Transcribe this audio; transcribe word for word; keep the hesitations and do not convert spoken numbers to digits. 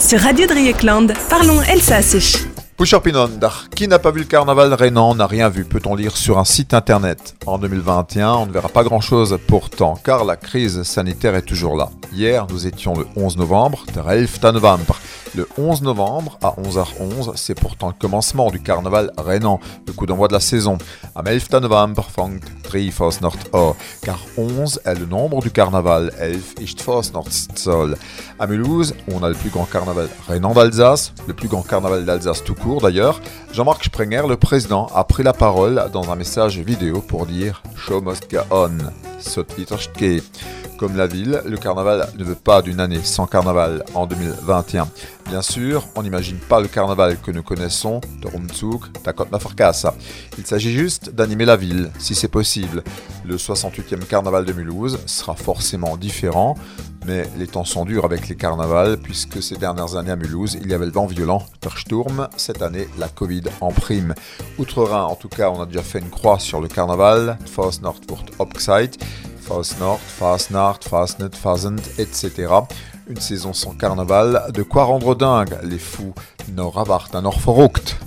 Sur Radio Dreieckland, parlons Elsassisch. Pusherpinondar, qui n'a pas vu le carnaval rhénan n'a rien vu, peut-on lire sur un site internet. En deux mille vingt et un, on ne verra pas grand-chose pourtant, car la crise sanitaire est toujours là. Hier, nous étions le onze novembre, der elfte november. Le onze novembre, à onze heures onze, c'est pourtant le commencement du carnaval rhénan, le coup d'envoi de la saison. Am elfte november fangt drie Fasnacht an, car onze est le nombre du carnaval, elf ist Fasnachtszahl. À Mulhouse, on a le plus grand carnaval rhénan d'Alsace, le plus grand carnaval d'Alsace tout court d'ailleurs. Jean-Marc Sprenger, le président, a pris la parole dans un message vidéo pour dire « Show must go on ». Comme la ville, le carnaval ne veut pas d'une année sans carnaval en deux mille vingt et un. Bien sûr, on n'imagine pas le carnaval que nous connaissons, de Rumzug, Takot Nafarkasa. Il s'agit juste d'animer la ville, si c'est possible. Le soixante-huitième carnaval de Mulhouse sera forcément différent, mais les temps sont durs avec les carnavals, puisque ces dernières années à Mulhouse, il y avait le vent violent, der Sturm, cette année, la Covid en prime. Outre-Rhin, en tout cas, on a déjà fait une croix sur le carnaval, Fasnacht wird abgesagt, Fasnacht, Fasnacht, Fasnet, Fasend, et cetera. Une saison sans carnaval, de quoi rendre dingue les fous, noch erwarten, noch verrückt.